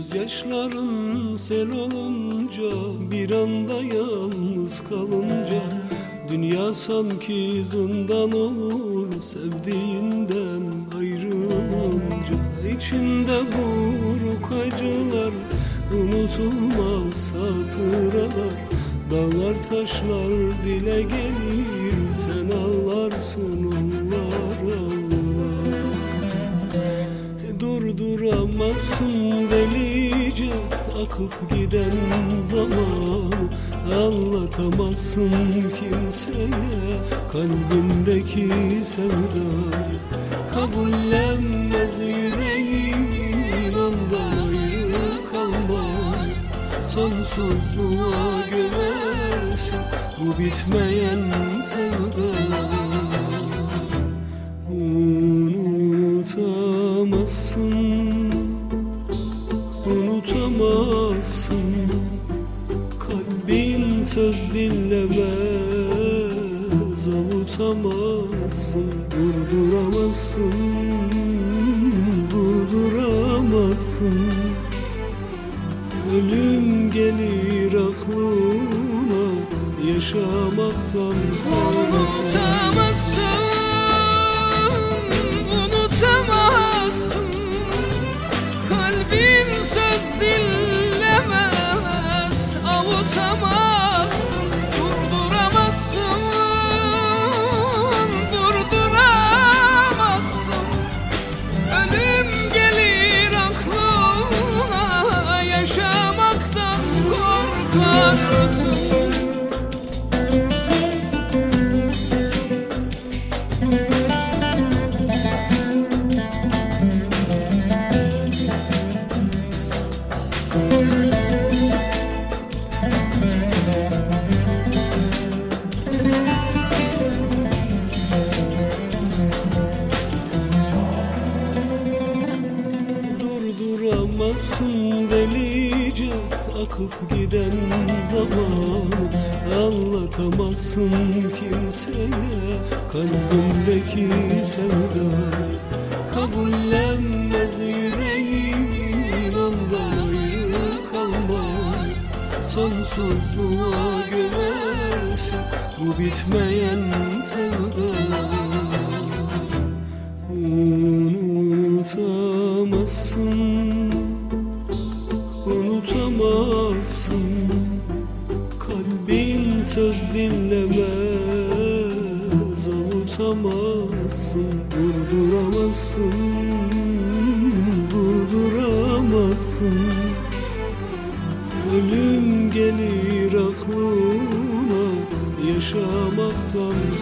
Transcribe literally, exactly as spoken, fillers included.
Gözyaşların sel olunca, bir anda yalnız kalınca, dünya sanki zindan olur sevdiğinden ayrılınca. İçinde buruk acılar, unutulmaz hatıralar, dağlar taşlar dile gelir, sen ağlarsın onlar ağlar. Durduramazsın delice akıp giden zamanı, anlatamazsın kimseye kalbindeki sevdayı. Kabullenmez yüreğin ondan ayrı kalmayı, sonsuzluğa gömersin bu bitmeyen sevdayı. Unutamazsın, unutamazsın, kalbin söz dinlemez, avutamazsın, durduramazsın, durduramazsın. Ölüm gelir aklına, yaşamaktan unutamazsın, unutamazsın, kalbin söz dinlemez, avutamazsın, durduramazsın, durduramazsın. Ölüm gelir aklına, yaşamaktan korkarsın. Durduramazsın delice akıp giden zamanı, anlatamazsın kimseye kalbindeki sevdayı. Kabullenmez yüreğin ondan ayrı kalmayı, sonsuzluğa gömersin bu bitmeyen sevdayı. Unutamazsın, unutamazsın, kalbin söz dinlemez, avutamazsın, durduramazsın, durduramazsın. Ölüm gelir aklına, yaşamaktan